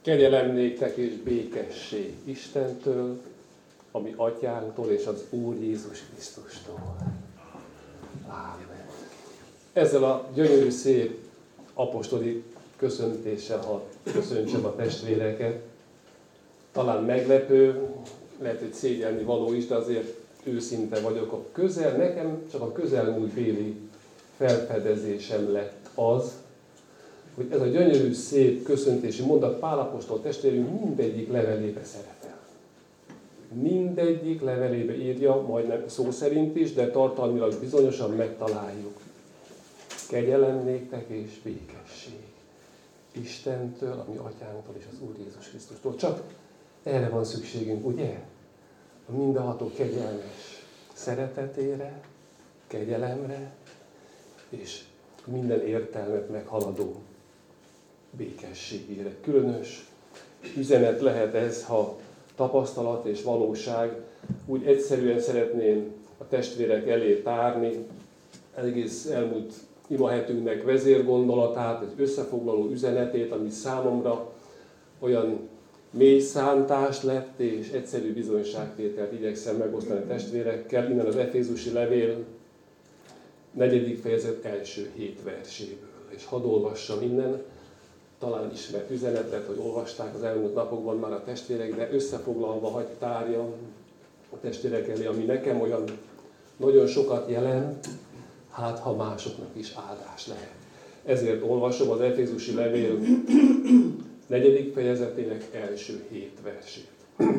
Kegyelem néktek és békesség Istentől, a mi atyánktól és az Úr Jézus Krisztustól. Ámen. Ezzel a gyönyörű, szép apostoli köszöntéssel, ha köszöntsem a testvéreket, talán meglepő, lehet, hogy szégyelni való is, de azért őszinte vagyok. Nekem csak a közelmúltbéli felfedezésem lett az, hogy ez a gyönyörű, szép köszöntési mondat Pál apostol testvérünk mindegyik levelébe szerepel. Mindegyik levelébe írja, majdnem szó szerint is, de tartalmilag bizonyosan megtaláljuk. Kegyelem néktek és békesség Istentől, a mi atyánktól és az Úr Jézus Krisztustól. Csak erre van szükségünk, ugye? A mindenható kegyelmes szeretetére, kegyelemre, és minden értelmet meghaladó békességére. Különös üzenet lehet ez, ha tapasztalat és valóság. Úgy egyszerűen szeretném a testvérek elé tárni egész elmúlt imahetünknek vezérgondolatát, egy összefoglaló üzenetét, ami számomra olyan mély szántást lett, és egyszerű bizonyságtételt igyekszem megosztani a testvérekkel, innen az Efézusi levél 4. fejezet első 7 verséből. És hadd olvassam innen, talán ismert üzenetet, hogy olvasták az elmúlt napokban már a testvérek, de összefoglalva hagy tárjam a testvérek elé, ami nekem olyan nagyon sokat jelent, hát ha másoknak is áldás lehet. Ezért olvasom az Efézusi levél 4. fejezetének első 7 versét.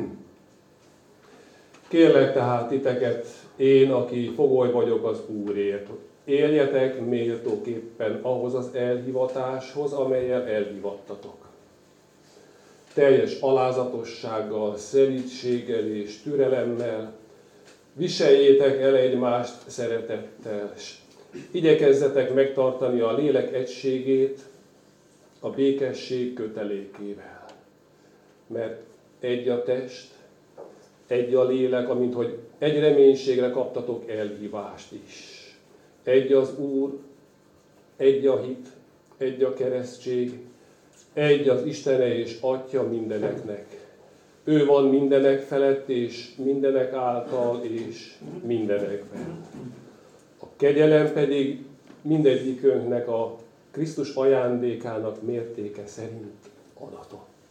Kérlek tehát titeket, én, aki fogoly vagyok az Úrért, éljetek méltóképpen ahhoz az elhivatáshoz, amellyel elhivattatok. Teljes alázatossággal, szelídséggel és türelemmel viseljétek el egymást szeretettel, igyekezzetek megtartani a lélek egységét a békesség kötelékével. Mert egy a test, egy a lélek, amint hogy egy reménységre kaptatok elhívást is. Egy az Úr, egy a hit, egy a keresztség, egy az Istene és Atya mindeneknek. Ő van mindenek felett, és mindenek által, és mindenekben. A kegyelem pedig mindegyikünknek a Krisztus ajándékának mértéke szerint adatott.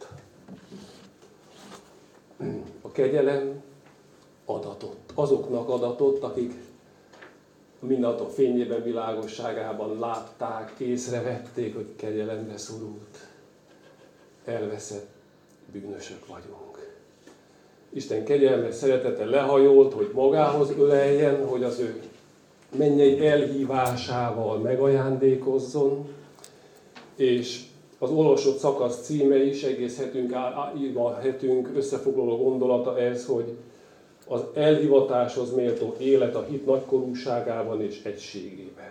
A kegyelem adatott. Azoknak adatott, akik a mindenható fényében, világosságában látták, észrevették, hogy kegyelemre szorult. Elveszett bűnösök vagyunk. Isten kegyelme, szeretete lehajolt, hogy magához öleljen, hogy az ő mennyei elhívásával megajándékozzon, és az olvasott szakasz címe is, egész hetünk összefoglaló gondolata ez, hogy az elhivatáshoz méltó élet a hit nagykorúságában és egységében.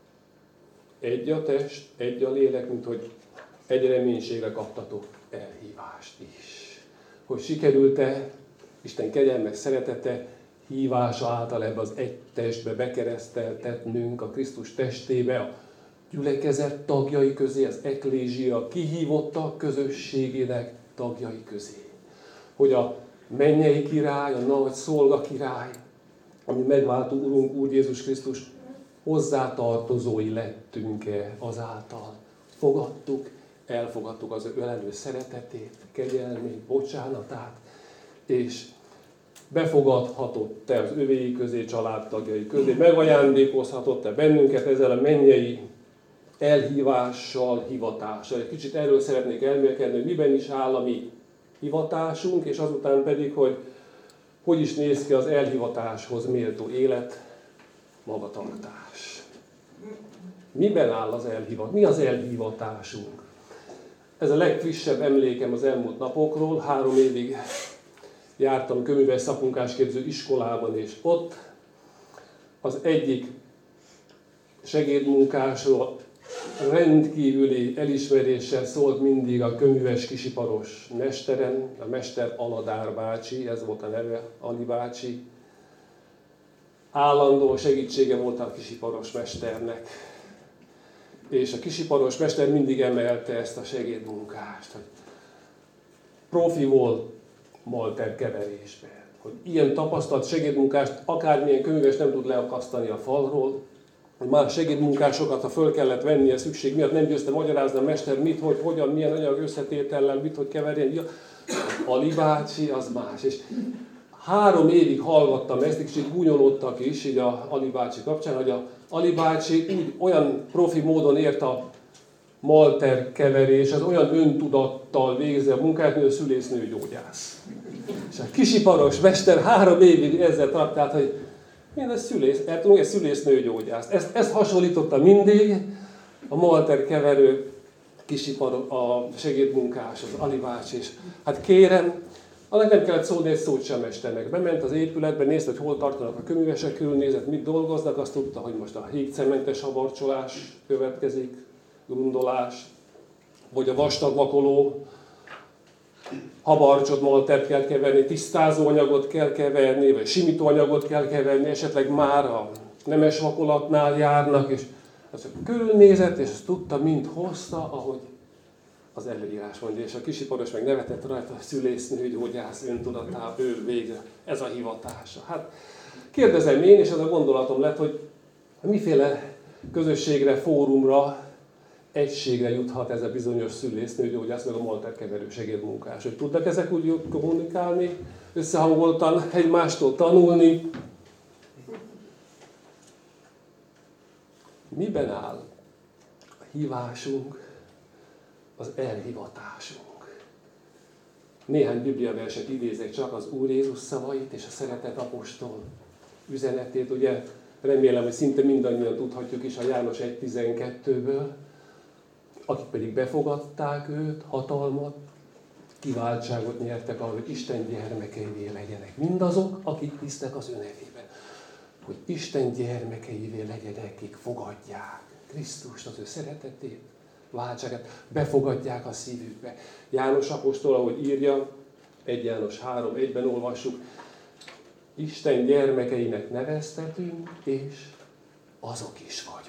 Egy a test, egy a lélek, mint hogy egy reménységre kaptatok elhívást is. Hogy sikerült-e Isten kegyelmes szeretete hívása által ebbe az egy testbe bekereszteltetnünk, a Krisztus testébe, a gyülekezet tagjai közé, az eklézsia kihívottak közösségének tagjai közé. Hogy a mennyei király, a nagy szolga király, ami megváltó Urunk Úr Jézus Krisztus hozzátartozói lettünk-e azáltal. Fogadtuk, elfogadtuk az ő ölelő szeretetét, kegyelmét, bocsánatát, és befogadhatott-e az övéi közé, családtagjai közé, megajándékozhatott-e bennünket ezzel a mennyei elhívással, hivatással. Egy kicsit erről szeretnék elmélkedni, hogy miben is áll a mi hivatásunk, és azután pedig, hogy is néz ki az elhivatáshoz méltó élet, magatartás. Miben áll az elhivatás? Mi az elhivatásunk? Ez a legfrissebb emlékem az elmúlt napokról. 3 évig jártam köműves szakmunkásképző iskolában, és ott az egyik segédmunkásról rendkívüli elismeréssel szólt mindig a köműves kisiparos mesterem, a mester Aladár bácsi, ez volt a neve, Ali bácsi. Állandó segítsége volt a kisiparos mesternek. És a kisiparos mester mindig emelte ezt a segédmunkást, hogy profi volt malter keverésben. Hogy ilyen tapasztalt segédmunkást akármilyen könyves nem tud leakasztani a falról, hogy már segédmunkásokat, ha föl kellett vennie szükség miatt, nem győzte magyarázni a mester, mit, hogy, hogyan, milyen anyag összetétellel, mit, hogy keverjen. Ali bácsi, az más. És 3 évig hallgattam ezt, és így gúnyolódtak is így a Ali bácsi kapcsán, hogy a Ali bácsi úgy olyan profi módon ért a malter keverés, az olyan öntudattal végzi a munkát, mint a szülésznőgyógyász. És a kisiparos mester 3 évig ezzel traktált, hogy én egy szülésznőgyógyász. Ezt hasonlította mindig a malter keverő a segédmunkás, az Ali bácsi is. Hát kérem, annak nem kellett szólni egy szót sem mesternek. Bement az épületbe, nézte, hogy hol tartanak a köművesek, körülnézett, mit dolgoznak, azt tudta, hogy most a hígcementes habarcsolás következik, grundolás, vagy a vastag vakoló habarcsot, maltert kell keverni, tisztázóanyagot kell keverni, vagy simítóanyagot kell keverni, esetleg már a nemes vakolatnál járnak, és az körülnézett, és azt tudta, mind hozta, ahogy az előírás mondja, és a kisiparos meg nevetett rajta, a szülésznőgyógyász öntudatá, ő végre, ez a hivatása. Hát kérdezem én, és az a gondolatom lett, hogy miféle közösségre, fórumra, egységre juthat ez a bizonyos szülésznőgyógyász, meg a malter keverő segédmunkás. Hogy tudnak ezek úgy kommunikálni, összehangoltan egymástól tanulni. Miben áll a hívásunk, az elhivatásunk? Néhány bibliaverset idézek csak, az Úr Jézus szavait és a szeretett apostol üzenetét. Ugye remélem, hogy szinte mindannyian tudhatjuk is a János 1.12-ből, akik pedig befogadták őt, hatalmat, kiváltságot nyertek arra, hogy Isten gyermekeivé legyenek. Mindazok, akik hisznek az ő nevében. Hogy Isten gyermekeivé legyenek, akik fogadják Krisztust, az ő szeretetét, váltságát, befogadják a szívükbe. János apostol, ahogy írja, 1 János 3.1-ben olvassuk, Isten gyermekeinek neveztetünk, és azok is vagyunk.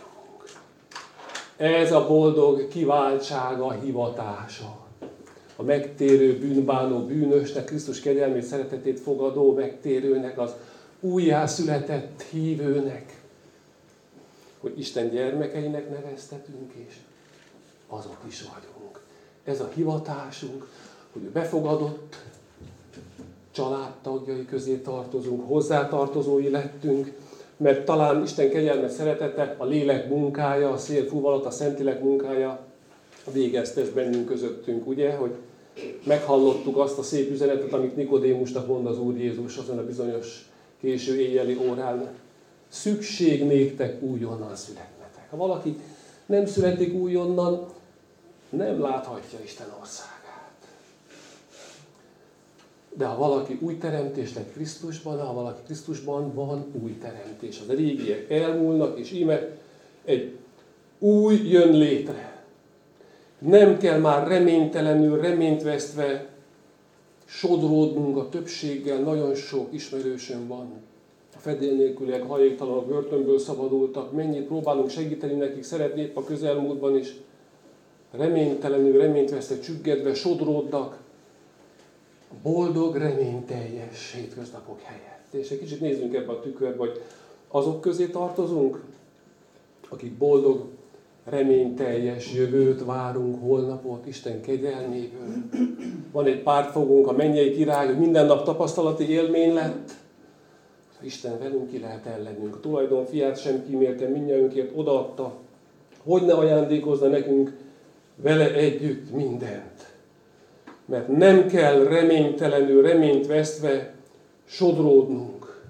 Ez a boldog kiváltsága, hivatása. A megtérő, bűnbánó bűnösnek, Krisztus kegyelmét, szeretetét fogadó megtérőnek, az újjászületett hívőnek, hogy Isten gyermekeinek neveztetünk, és azok is vagyunk. Ez a hivatásunk, hogy befogadott családtagjai közé tartozunk, hozzátartozói lettünk, mert talán Isten kegyelme, szeretete, a lélek munkája, a szél fúvalat, a Szentlélek munkája végezte ezt bennünk közöttünk, ugye, hogy meghallottuk azt a szép üzenetet, amit Nikodémusnak mond az Úr Jézus azon a bizonyos késő éjjeli órán. Szükség néktek újonnan születnetek. Ha valaki nem születik újonnan, nem láthatja Isten országát. De ha valaki új teremtés lett Krisztusban, ha valaki Krisztusban van, új teremtés. Az régiek elmúlnak, és íme egy új jön létre. Nem kell már reménytelenül, reményt vesztve sodródnunk a többséggel, nagyon sok ismerősöm van. A fedél nélküliek, hajléktalanok, börtönből szabadultak, mennyit próbálunk segíteni nekik, szeretnék a közelmúltban is. Reménytelenül, reményt vesztve, csüggedve, sodródnak. Boldog, reményteljes hétköznapok helyett. És egy kicsit nézzünk ebbe a tükörbe, hogy azok közé tartozunk, akik boldog, reményteljes jövőt várunk, holnapot, Isten kegyelméből. Van egy pártfogunk, a mennyei király, hogy minden nap tapasztalati élmény lett. Isten velünk ki lehet ellenünk. A tulajdon fiát sem kímélte, mindnyájunkért odaadta. Hogy ne ajándékozna nekünk vele együtt mindent. Mert nem kell reménytelenül, reményt vesztve sodródnunk.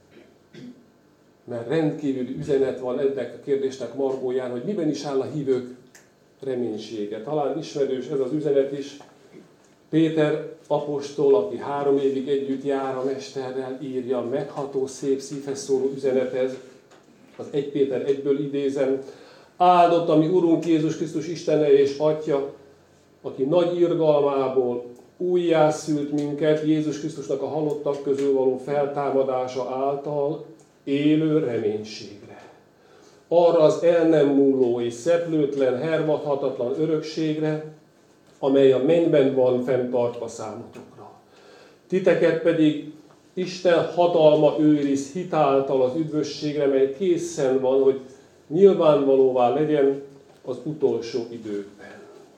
Mert rendkívüli üzenet van ennek a kérdésnek margóján, hogy miben is áll a hívők reménysége. Talán ismerős ez az üzenet is. Péter apostol, aki 3 évig együtt jár a mesterrel, írja, megható, szép, szívhez szóló üzenet ez. Az 1 Péter 1-ből idézem. Áldott a mi Urunk Jézus Krisztus Istene és Atya, aki nagy irgalmából újjászült minket Jézus Krisztusnak a halottak közül való feltámadása által élő reménységre. Arra az el nem múló és szeplőtlen, hervadhatatlan örökségre, amely a mennyben van fenntartva számotokra. Titeket pedig Isten hatalma őriz hitáltal az üdvösségre, mely készen van, hogy nyilvánvalóvá legyen az utolsó időkben.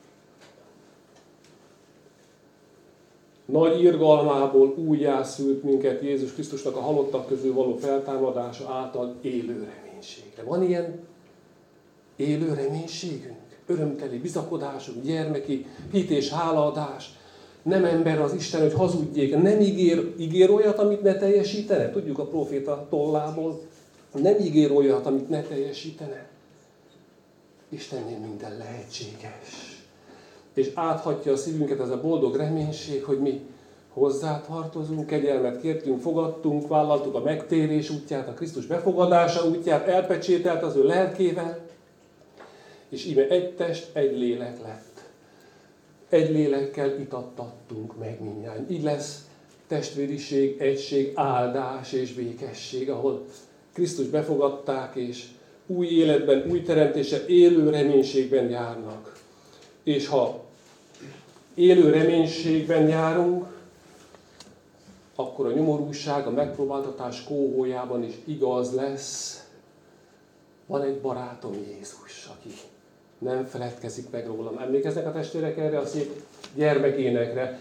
Nagy irgalmából újjászült minket Jézus Krisztusnak a halottak közül való feltámadása által élő reménységre. Van ilyen élő reménységünk? Örömteli bizakodásunk, gyermeki hit és hálaadás. Nem ember az Isten, hogy hazudjék, nem ígér olyat, amit ne teljesítene. Tudjuk a próféta tollából, nem ígér olyat, amit ne teljesítene. Istennél minden lehetséges. És áthatja a szívünket ez a boldog reménység, hogy mi hozzátartozunk, kegyelmet kértünk, fogadtunk, vállaltuk a megtérés útját, a Krisztus befogadása útját, elpecsételt az ő lelkével, és íme egy test, egy lélek lett. Egy lélekkel itattattunk meg mindnyájan. Így lesz testvériség, egység, áldás és békesség, ahol Krisztus befogadták, és új életben, új teremtése, élő reménységben járnak. És ha élő reménységben járunk, akkor a nyomorúság, a megpróbáltatás kóhójában is igaz lesz. Van egy barátom, Jézus, aki nem feledkezik meg rólam. Emlékeznek a testvérek erre a szép gyermekénekre?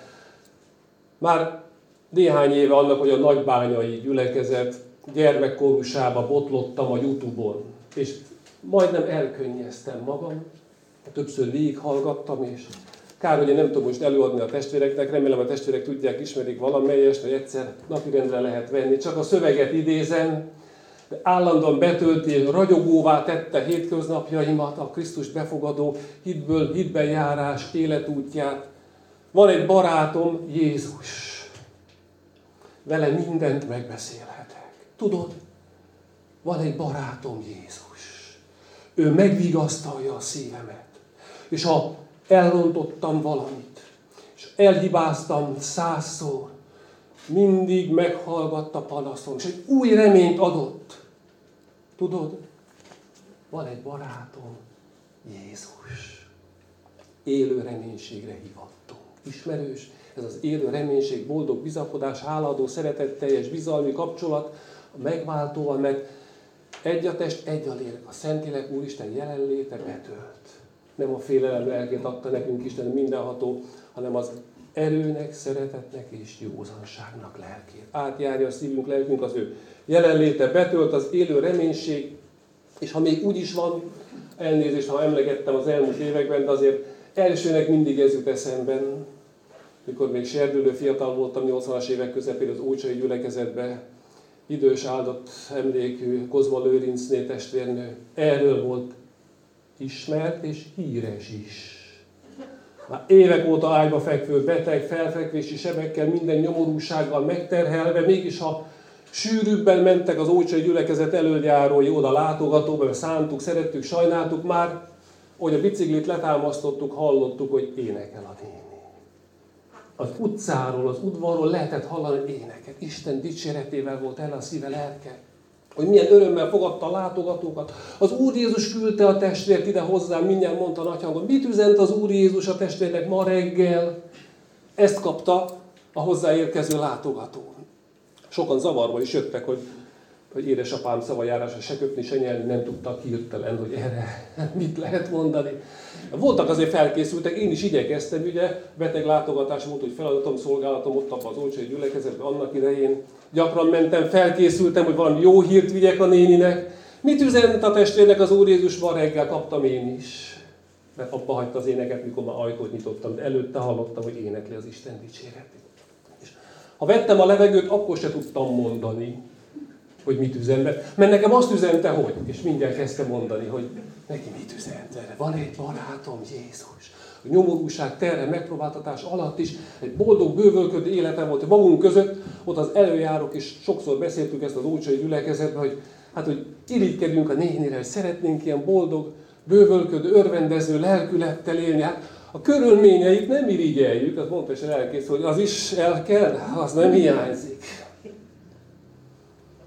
Már néhány éve annak, hogy a nagybányai gyülekezet gyermekkorusába botlottam a YouTube-on, és majdnem elkönnyeztem magam. Többször végighallgattam, és kár, hogy én nem tudom most előadni a testvéreknek, remélem a testvérek tudják, ismerik valamelyest, hogy egyszer napirendre lehet venni. Csak a szöveget idézem, de állandóan betölti és ragyogóvá tette hétköznapjaimat, a Krisztust befogadó hitben járás életútját. Van egy barátom, Jézus. Vele mindent megbeszélhetek. Tudod, van egy barátom, Jézus. Ő megvigasztalja a szívemet. És ha elrontottam valamit, és elhibáztam 100-szor, mindig meghallgatta panaszom, és egy új reményt adott. Tudod, van egy barátom, Jézus. Élő reménységre hívattunk. Ismerős, ez az élő reménység, boldog bizakodás, hálaadó, szeretetteljes, bizalmi kapcsolat, a megváltóval, meg egy a test, egy a lélek. A Szentlélek Úristen jelenléte betölt. Nem a félelem lelkét adta nekünk Isten mindenható, hanem az erőnek, szeretetnek és józanságnak lelkét. Átjárja a szívünk, lelkünk, az ő jelenléte betölt, az élő reménység, és ha még úgy is van, elnézést, ha emlegettem az elmúlt években, de azért elsőnek mindig ez jut eszemben, mikor még serdülő fiatal voltam, 80-as évek közepén az Ócsai gyülekezetben, idős áldott emlékű Kozma Lőrincné testvérnő, erről volt ismert és híres is. Már évek óta ágyba fekvő beteg, felfekvési sebekkel, minden nyomorúsággal megterhelve, mégis ha sűrűbben mentek az Ócsai gyülekezet elöljárói oda látogatóba, mert szántuk, szerettük, sajnáltuk már, hogy a biciklit letámasztottuk, hallottuk, hogy énekel a néni. Az utcáról, az udvarról lehetett hallani éneket. Isten dicséretével volt el a szíve, lelke. Hogy milyen örömmel fogadta a látogatókat. Az Úr Jézus küldte a testvért ide hozzám, mindjárt mondta nagy hangon. Mit üzent az Úr Jézus a testvérnek ma reggel? Ezt kapta a hozzáérkező látogató. Sokan zavarba is jöttek, hogy édesapám szavajárása se köpni, se nyelni nem tudtak hirtelen, hogy erre mit lehet mondani. Voltak azért felkészültek, én is igyekeztem, ugye, beteg látogatás volt, hogy feladatom, szolgálatom ott abban az Ócsai gyülekezetben annak idején. Gyakran mentem, felkészültem, hogy valami jó hírt vigyek a néninek. Mit üzent a testvérnek az Úr Jézus ma reggel? Kaptam én is. Mert abba hagyta az éneket, mikor már ajtót nyitottam, de előtte hallottam, hogy énekli az Isten dicséretét. És ha vettem a levegőt, akkor se tudtam mondani, hogy mit üzen. Mert nekem azt üzente, hogy, és mindjárt kezdte mondani, hogy neki mit üzent erre. Van egy barátom, Jézus. A nyomorúság, terhe, megpróbáltatás alatt is egy boldog, bővölködő élete volt, hogy magunk között, ott az előjárok is sokszor beszéltük ezt az Ócsai gyülekezetben, hogy irigykedünk a nénire, hogy szeretnénk ilyen boldog, bővölködő, örvendező lelkülettel élni. Hát a körülményeit nem irigyeljük, az mondta is elkész, hogy az is el kell, az nem hiányzik.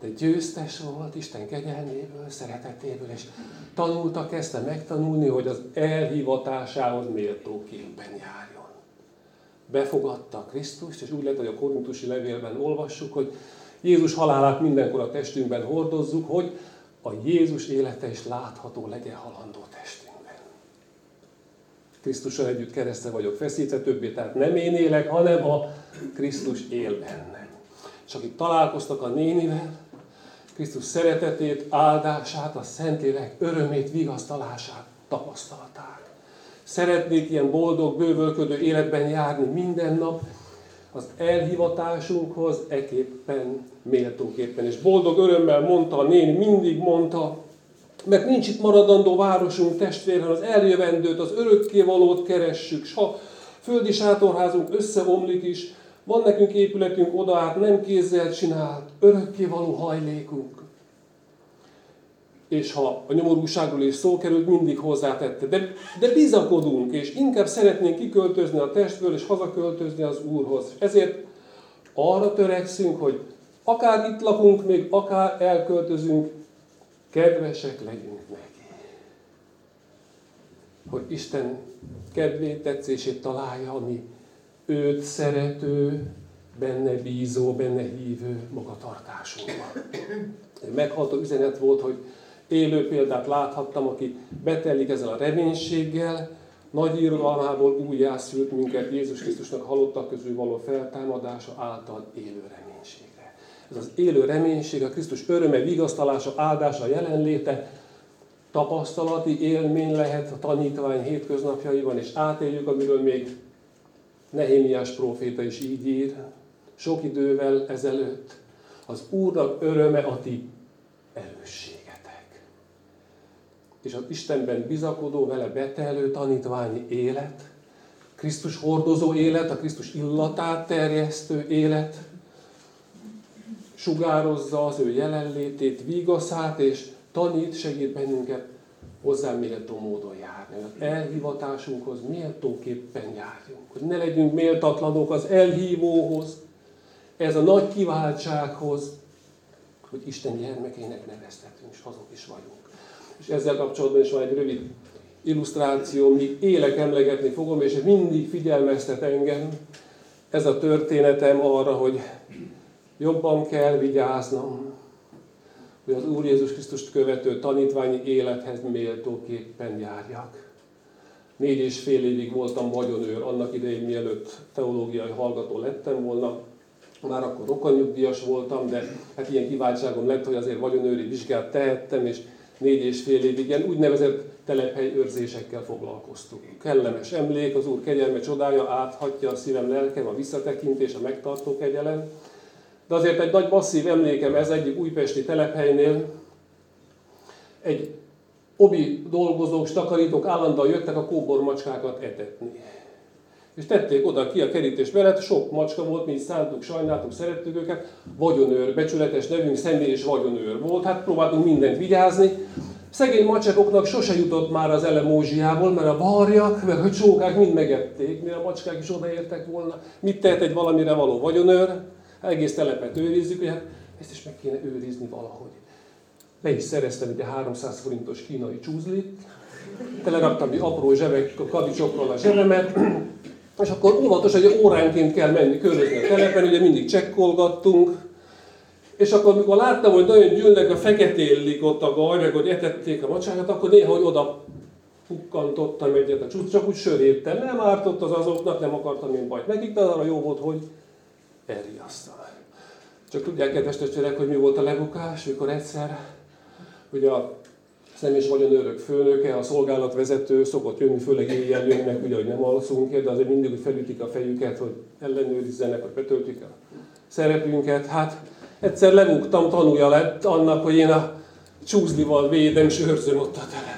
de győztes volt Isten kegyelméből, szeretetéből, és tanulta, kezdte megtanulni, hogy az elhivatásához méltóképpen járjon. Befogadta Krisztust, és úgy lett, hogy a korintusi levélben olvassuk, hogy Jézus halálát mindenkor a testünkben hordozzuk, hogy a Jézus élete is látható legyen halandó testünkben. Krisztussal együtt keresztre vagyok feszítve többé, tehát nem én élek, hanem a Krisztus él bennem. És akik találkoztak a nénivel, Krisztus szeretetét, áldását, a Szentlélek örömét, vigasztalását tapasztalták. Szeretnék ilyen boldog, bővölködő életben járni minden nap, az elhivatásunkhoz eképpen, méltóképpen. És boldog örömmel mondta a néni, mindig mondta, mert nincs itt maradandó városunk, testvér, hanem az eljövendőt, az örökkévalót keressük, s ha földi sátorházunk összeomlik is, van nekünk épületünk oda át, nem kézzel csinált, örökkévaló hajlékunk. És ha a nyomorúságról is szó került, mindig hozzátette. De bizakodunk, és inkább szeretnénk kiköltözni a testből, és hazaköltözni az Úrhoz. Ezért arra törekszünk, hogy akár itt lakunk, még akár elköltözünk, kedvesek legyünk neki. Hogy Isten kedvét, tetszését találja, ami őt szerető, benne bízó, benne hívő magatartásunkban. Egy megható üzenet volt, hogy élő példát láthattam, aki betelik ezzel a reménységgel, nagy irgalmából újjászült minket Jézus Krisztusnak halottak közül való feltámadása által élő reménységre. Ez az élő reménység, a Krisztus öröme, vigasztalása, áldása, jelenléte, tapasztalati élmény lehet a tanítvány hétköznapjaiban, és átéljük, amiről még Nehémiás próféta is így ír, sok idővel ezelőtt. Az Úrnak öröme a ti erősségetek. És az Istenben bizakodó, vele betelő tanítványi élet, Krisztus hordozó élet, a Krisztus illatát terjesztő élet, sugározza az ő jelenlétét, vigaszát, és tanít, segít bennünket hozzá méltó módon járni. Az elhivatásunkhoz méltóképpen járjunk. Hogy ne legyünk méltatlanok az elhívóhoz, ez a nagy kiváltsághoz, hogy Isten gyermekeinek neveztetünk, és azok is vagyunk. És ezzel kapcsolatban is van egy rövid illusztráció, mi élek emlegetni fogom, és mindig figyelmeztet engem ez a történetem arra, hogy jobban kell vigyáznom, hogy az Úr Jézus Krisztust követő tanítványi élethez méltóképpen járjak. 4,5 évig voltam vagyonőr, annak idején mielőtt teológiai hallgató lettem volna. Már akkor rokonnyugdíjas voltam, de hát ilyen kiváltságom lett, hogy azért vagyonőri vizsgát tehettem, és 4,5 évig ilyen úgynevezett telephelyőrzésekkel foglalkoztunk. Kellemes emlék, az Úr kegyelme csodája, áthatja a szívem, lelkem, a visszatekintés, a megtartó kegyelem. De azért egy nagy masszív emlékem ez egyik újpesti telephelynél. Egy obi dolgozók, takarítók állandóan jöttek a kóbormacskákat etetni. És tették oda ki a kerítés mellett, sok macska volt, mi is szántuk, sajnáltuk, szerettük őket. Vagyonőr, becsületes nevünk, személy és vagyonőr volt, hát próbáltunk mindent vigyázni. Szegény macskoknak sose jutott már az elemózsiából, mert a varjak, meg a csókák mind megették, mire a macskák is odaértek volna. Mit tehet egy valamire való vagyonőr? Egész telepet őrizzük, hogy hát ezt is meg kéne őrizni valahogy. Le is szereztem ide 300 forintos kínai csúzlit, teleraktam egy apró zsebek, kadicsokról a zsebemet, és akkor óvatos, hogy óránként kell menni, körülözni a telepen, ugye mindig csekkolgattunk, és akkor, amikor láttam, hogy nagyon gyűlnek a feketéllik ott a gaj, meg hogy etették a macsákat, akkor néha, hogy oda pukkantottam egyet a csúsz, csak úgy sörértem. Nem ártott az azoknak, nem akartam én bajt nekik, de arra jó volt, hogy elriasztam. Csak tudják, kedves testvérek, hogy mi volt a lebukás, mikor egyszer, hogy a szem- és vagyonőrök főnöke, a szolgálatvezető szokott jönni, főleg éjjel jönnek, ugye, hogy nem alszunk, de azért mindig, hogy felütik a fejüket, hogy ellenőrizzenek, hogy betöltik a szerepünket. Hát egyszer lebuktam, tanulja lett annak, hogy én a csúzlival védem, és őrzöm ott a telep.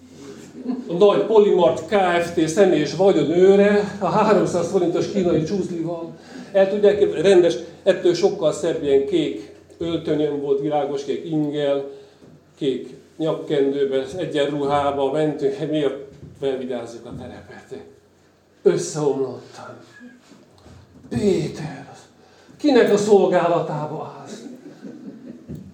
A nagy Polimart Kft. Szem- és vagyonőre a 300 forintos kínai csúzlival. El tudják, rendes, ettől sokkal szebb ilyen kék öltönyöm volt, világos kék ingel, kék nyakkendőben, egyenruhába mentünk, miért felvigyázzuk a terepet. Összeomlottam. Péter, kinek a szolgálatába állsz?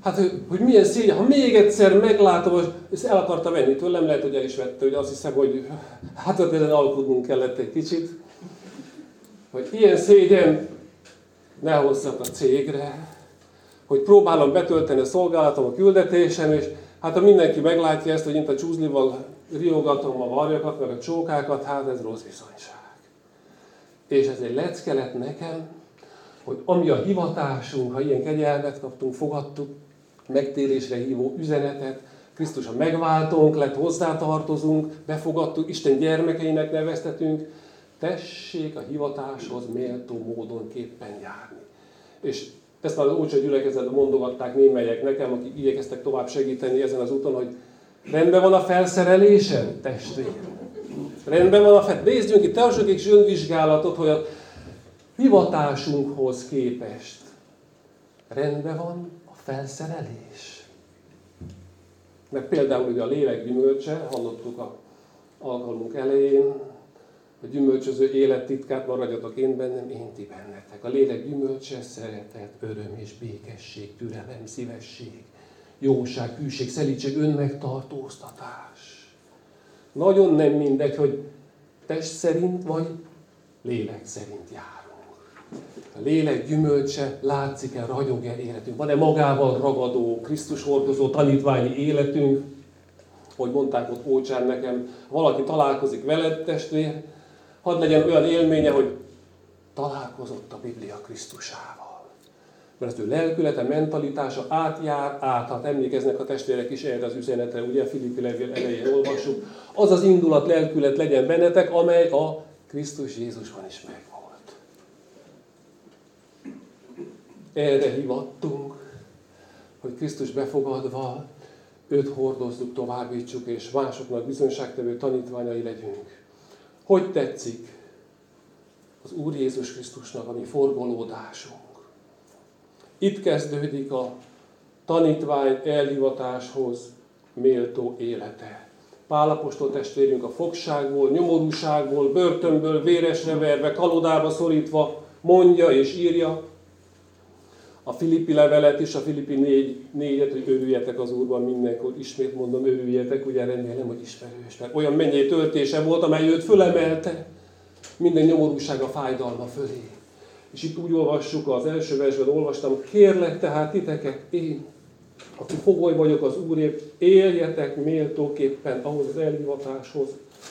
Hát, hogy milyen szégyen, ha még egyszer meglátom, hogy ezt el akarta venni tőlem, lehet, hogy el is vette, hogy azt hiszem, hogy hát ott ezen alkudnunk kellett egy kicsit, hogy ilyen szégyen ne hozzak a cégre, hogy próbálom betölteni a szolgálatom a küldetésem, és hát ha mindenki meglátja ezt, hogy itt a csúzlival riogatom a varjakat, meg a csókákat, hát ez rossz viszonyság. És ez egy lecke lett nekem, hogy ami a hivatásunk, ha ilyen kegyelmet kaptunk, fogadtuk, megtérésre hívó üzenetet, Krisztus a megváltónk lett, hozzátartozunk, befogadtuk, Isten gyermekeinek neveztetünk, tessék a hivatáshoz méltó módon képpen járni. És ezt már az Ócsa gyülekezetben mondogatták némelyek nekem, akik igyekeztek tovább segíteni ezen az úton, hogy rendben van a felszerelésed, testvér. Rendben van a nézzünk itt tartsunk egy önvizsgálatot, hogy a hivatásunkhoz képest rendben van a felszerelés. Mert például ugye a lélek gyümölcse, hallottuk az alkalmunk elején, a gyümölcsöző élet titkát, maradjatok én bennem, én ti bennetek. A lélek gyümölcse szeretet, öröm és békesség, türelem, szívesség, jóság, hűség, szelídség, önmegtartóztatás. Nagyon nem mindegy, hogy test szerint vagy lélek szerint járunk. A lélek gyümölcse látszik-e, ragyog-e életünk? Van-e magával ragadó, Krisztus hordozó tanítványi életünk? Hogy mondták ott Ócsán nekem, valaki találkozik veled, testvér, hadd legyen olyan élménye, hogy találkozott a Biblia Krisztusával. Mert az ő lelkülete, mentalitása átjár, áthat. Emlékeznek a testvérek is erre az üzenetre, ugye a Filippi levél elején olvassuk. Az az indulat, lelkület legyen bennetek, amely a Krisztus Jézusban is megvolt. Erre hivattunk, hogy Krisztus befogadva őt hordozzuk, továbbítsuk, és másoknak bizonyságtevő tanítványai legyünk. Hogy tetszik az Úr Jézus Krisztusnak a mi forgolódásunk? Itt kezdődik a tanítvány elhivatáshoz méltó élete. Pál apostol testvérünk a fogságból, nyomorúságból, börtönből, véresre verve, kalodába szorítva mondja és írja a Filippi levelet is, a Filippi 4-et, hogy örüljetek az Úrban mindenkor. Ismét mondom, örüljetek, ugye remélem, hogy ismerős. Mert olyan mennyei töltése volt, amely őt fölemelte minden nyomorúsága, fájdalma fölé. És itt úgy olvassuk, az első versben olvastam, kérlek tehát titeket, én, aki fogoly vagyok az Úrért, éljetek méltóképpen ahhoz az elhivatáshoz,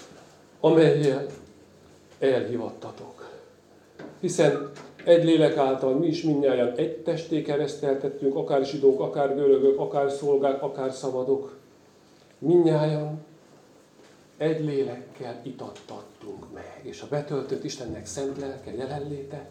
amellyel elhivattatok. Hiszen egy lélek által mi is mindnyájan egy testé kereszteltettünk, akár zsidók, akár görögök, akár szolgák, akár szabadok. Mindnyájan egy lélekkel itattattunk meg. És a betöltött Istennek szent lelke jelenléte,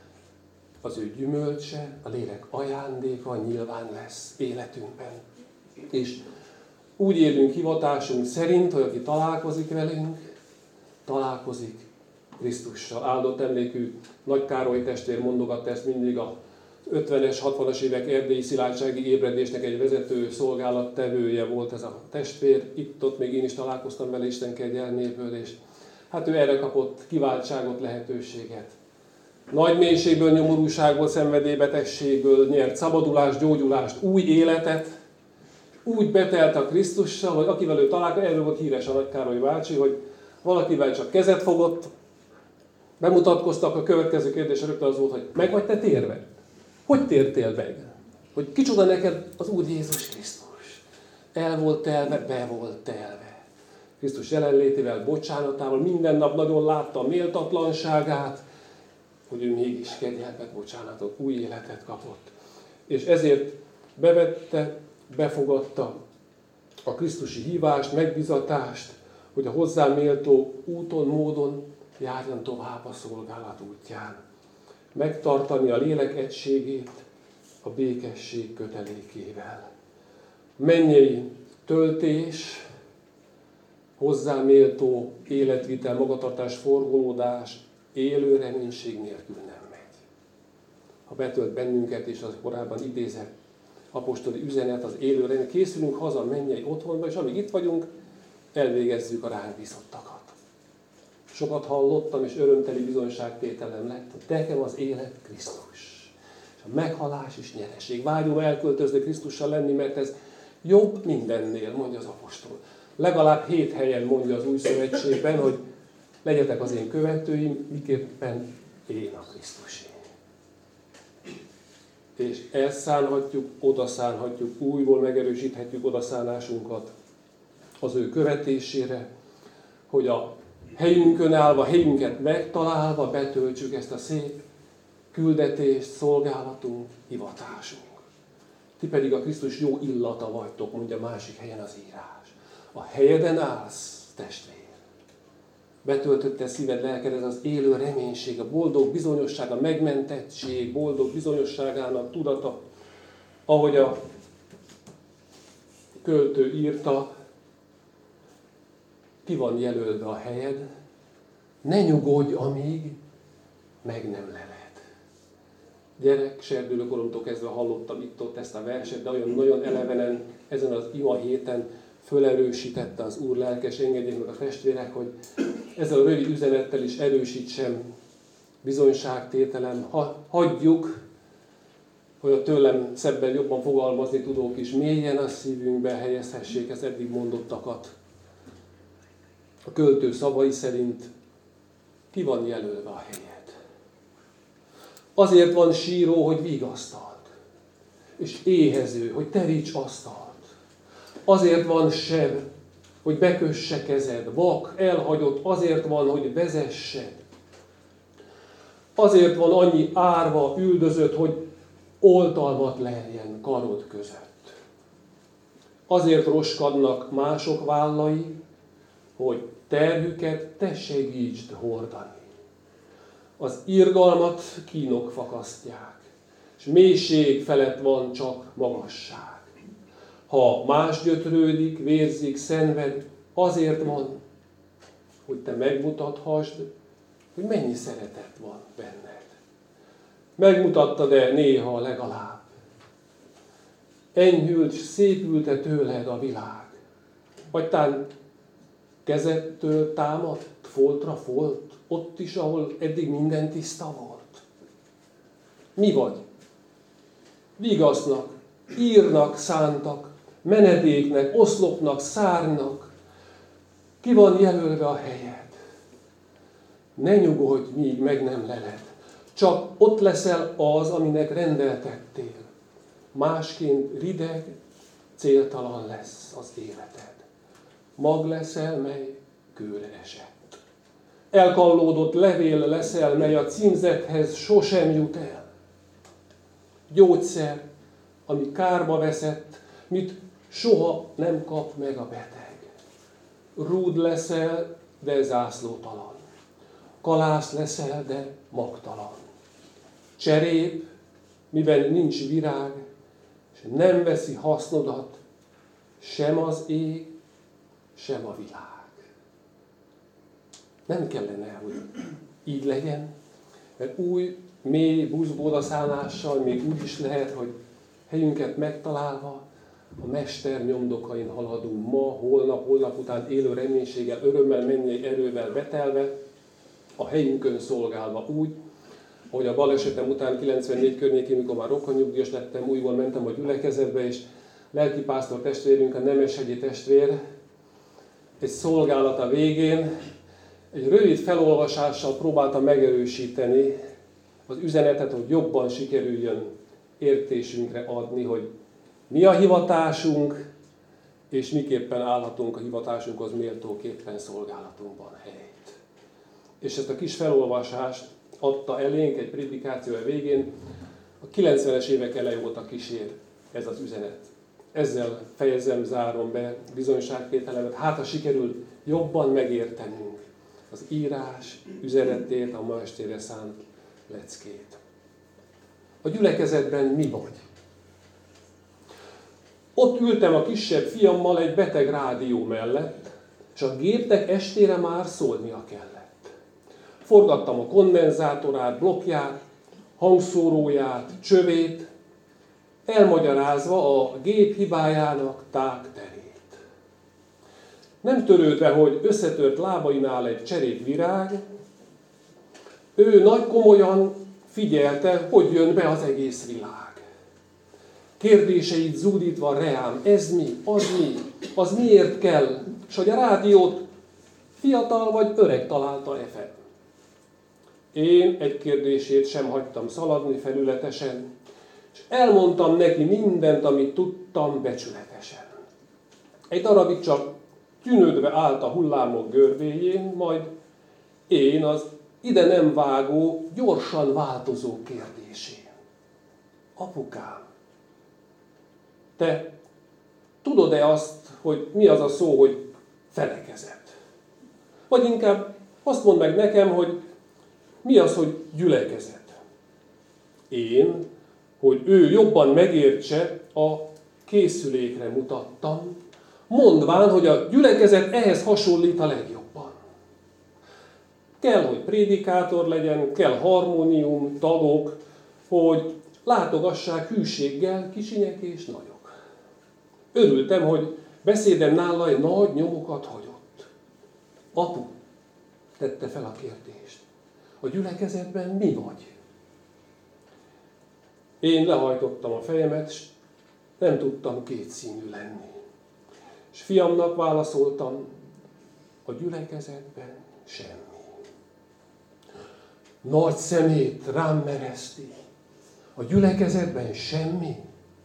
az ő gyümölcse, a lélek ajándéka nyilván lesz életünkben. És úgy élünk hivatásunk szerint, hogy aki találkozik velünk, találkozik Krisztussal. Áldott emlékű Nagy Károly testvér mondogatta ezt mindig a 50-es, 60-as évek erdélyi szilárdsági ébredésnek egy vezető szolgálattevője volt ez a testvér. Itt-ott még én is találkoztam vele Isten kegyelméből, és hát ő erre kapott kiváltságot, lehetőséget. Nagy mélységből, nyomorúságból, szenvedélybetegségből nyert szabadulást, gyógyulást, új életet, úgy betelt a Krisztussal, hogy akivel ő találkozott, erről volt híres a Nagy Károly bácsi, hogy valakivel csak kezet fogott, bemutatkoztak, a következő kérdés rögtön az volt, hogy meg vagy te térve? Hogy tértél meg? Hogy kicsoda neked az Úr Jézus Krisztus? El volt telve, be volt telve. Krisztus jelenlétével, bocsánatával, minden nap nagyon látta a méltatlanságát, hogy ő mégis kegyelmet, bocsánatot, új életet kapott. És ezért bevette, befogadta a krisztusi hívást, megbizatást, hogy a hozzá méltó úton, módon járjon tovább a szolgálat útján. Megtartani a lélek egységét a békesség kötelékével. Mennyei töltés, hozzá méltó életvitel, magatartás, forgolódás, élő reménység nélkül nem megy. Ha betölt bennünket, és az korábban idézett apostoli üzenet, az élő remény, készülünk haza mennyei otthonba, és amíg itt vagyunk, elvégezzük a ránk bízottakat. Sokat hallottam, és örömteli bizonyságtételem lett, hogy nekem az élet Krisztus. És a meghalás is nyereség. Vágyom elköltözni, Krisztussal lenni, mert ez jobb mindennél, mondja az apostol. Legalább 7 helyen mondja az Új Szövetségben, hogy legyetek az én követőim, miképpen én a Krisztusé. És elszánhatjuk, odaszánhatjuk, újból megerősíthetjük odaszánásunkat az ő követésére, hogy a helyünkön állva, helyünket megtalálva betöltsük ezt a szép küldetést, szolgálatunk, hivatásunk. Ti pedig a Krisztus jó illata vagytok, mondja másik helyen az írás. A helyeden állsz, testvér. Betöltötte szíved, lelked ez az élő reménység, a boldog bizonyosság, a megmentettség, boldog bizonyosságának tudata, ahogy a költő írta, ki van jelölve a helyed, ne nyugodj, amíg meg nem leled. Gyerek, serdülőkoromtól kezdve hallottam itt-ott ezt a verset, de olyan nagyon elevenen ezen az ima héten fölerősítette az Úr lelkes, engedjék meg a testvérek, hogy ezzel a rövid üzenettel is erősítsem bizonyságtételem. Hagyjuk, hogy a tőlem szebben jobban fogalmazni tudók is mélyen a szívünkbe helyezhessék az eddig mondottakat. A költő szavai szerint ki van jelölve a helyed. Azért van síró, hogy vigasztald, és éhező, hogy teríts asztalt. Azért van seb, hogy bekösse kezed, vak, elhagyott, azért van, hogy vezessed. Azért van annyi árva, üldözött, hogy oltalmat leljen karod között. Azért roskadnak mások vállai, hogy terhüket te segítsd hordani. Az irgalmat kínok fakasztják, és mélység felett van csak magasság. Ha más gyötrődik, vérzik, szenved, azért van, hogy te megmutathassd, hogy mennyi szeretet van benned. Megmutattad-e néha legalább? Enyhült, szépült-e tőled a világ? Vagy tán kezedtől támadt, foltra folt, ott is, ahol eddig minden tiszta volt? Mi vagy? Vigasznak, írnak, szántak, menedéknek, oszlopnak, szárnynak. Ki van jelölve a helyed? Ne nyugodj, míg meg nem leled. Csak ott leszel az, aminek rendeltettél. Másként rideg, céltalan lesz az életed. Mag leszel, mely kőre esett. Elkallódott levél leszel, mely a címzethez sosem jut el. Gyógyszer, ami kárba veszett, mit soha nem kap meg a beteg. Rúd leszel, de zászlótalan. Kalász leszel, de magtalan. Cserép, miben nincs virág, és nem veszi hasznodat sem az ég, sem a világ. Nem kellene, hogy így legyen, mert új, mély buzgódaszállással még úgy is lehet, hogy helyünket megtalálva a Mester nyomdokain haladunk ma, holnap után élő reménységgel, örömmel, mennyei erővel betelve, a helyünkön szolgálva úgy, ahogy a balesetem után 94 környékén, mikor már rokkanyugdíjas lettem, újból mentem a gyülekezetbe, és lelkipásztor testvérünk, a Nemeshegyi testvér, egy szolgálata végén egy rövid felolvasással próbálta megerősíteni az üzenetet, hogy jobban sikerüljön értésünkre adni, hogy mi a hivatásunk, és miképpen állhatunk a hivatásunkhoz méltóképpen szolgálatunkban helyt. És ezt a kis felolvasást adta elénk egy prédikáció végén, a 90-es évek elején óta kísér ez az üzenet. Ezzel fejezem, zárom be bizonyságtételemet, hát ha sikerül jobban megértenünk az írás üzenetét, a ma estére szánt leckét. A gyülekezetben mi vagy? Ott ültem a kisebb fiammal egy beteg rádió mellett, és a gépnek estére már szólnia kellett. Forgattam a kondenzátorát, blokkját, hangszóróját, csövét, elmagyarázva a gép hibájának tágterét. Nem törődve, hogy összetört lábainál egy cserépvirág, ő nagy komolyan figyelte, hogy jön be az egész világ. Kérdéseit zúdítva reám, ez mi, az miért kell, és hogy a rádiót fiatal vagy öreg találta-e fel. Én egy kérdését sem hagytam szaladni felületesen, és elmondtam neki mindent, amit tudtam becsületesen. Egy darabig csak tűnődve állt a hullámok görbéjén, majd én az ide nem vágó, gyorsan változó kérdésén. Apukám, te tudod-e azt, hogy mi az a szó, hogy felekezet? Vagy inkább azt mondd meg nekem, hogy mi az, hogy gyülekezet? Én, hogy ő jobban megértse, a készülékre mutattam, mondván, hogy a gyülekezet ehhez hasonlít a legjobban. Kell, hogy prédikátor legyen, kell harmónium, tagok, hogy látogassák hűséggel kicsinyek és nagyok. Örültem, hogy beszédem nála egy nagy nyomokat hagyott. Apu, tette fel a kérdést. A gyülekezetben mi vagy? Én lehajtottam a fejemet, és nem tudtam kétszínű lenni. És fiamnak válaszoltam, a gyülekezetben semmi. Nagy szemét rám mereszti. A gyülekezetben semmi?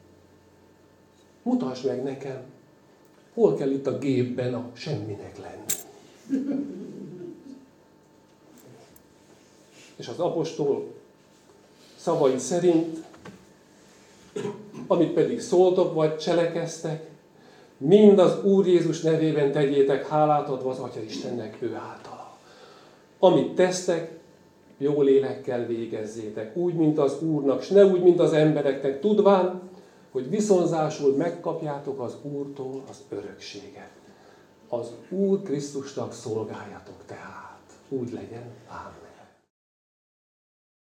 Mutasd meg nekem, hol kell itt a gépben a semminek lenni. És az apostol szavai szerint, amit pedig szóltok vagy cselekeztek, mind az Úr Jézus nevében tegyétek, hálát adva az Atya Istennek ő általa. Amit tesztek, jó lélekkel végezzétek, úgy, mint az Úrnak, s ne úgy, mint az embereknek, tudván, hogy viszonzásul megkapjátok az Úrtól az örökséget. Az Úr Krisztusnak szolgáljatok tehát. Úgy legyen. Ámen.